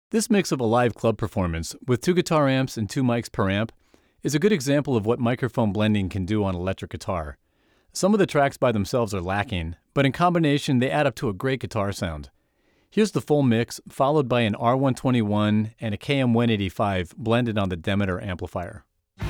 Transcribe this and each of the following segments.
This mix of a live club performance with 2 guitar amps and 2 mics per amp is a good example of what microphone blending can do on electric guitar. Some of the tracks by themselves are lacking, but in combination they add up to a great guitar sound. Here's the full mix, followed by an R121 and a KM185 blended on the Demeter amplifier.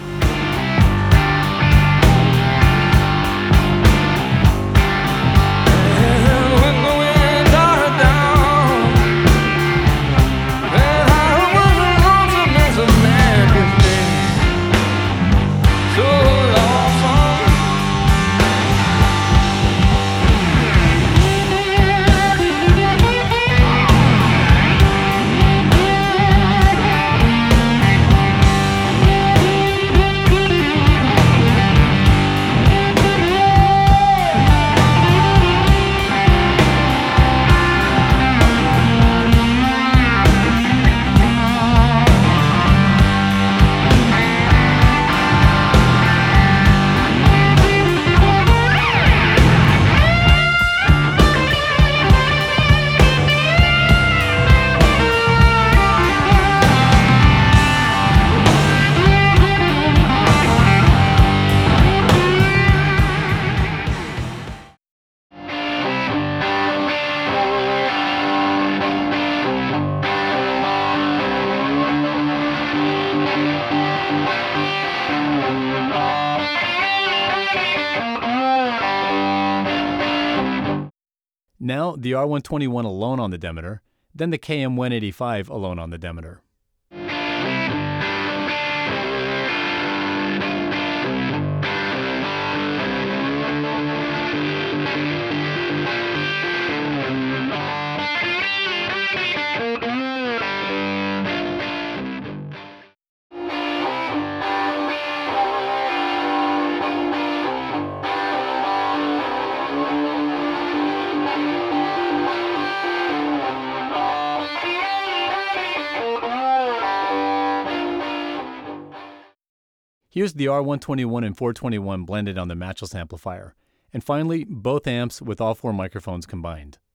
Now the R121 alone on the Demeter, then the KM185 alone on the Demeter. Here's the R121 and 421 blended on the matchless amplifier. And finally, both amps with all 4 microphones combined.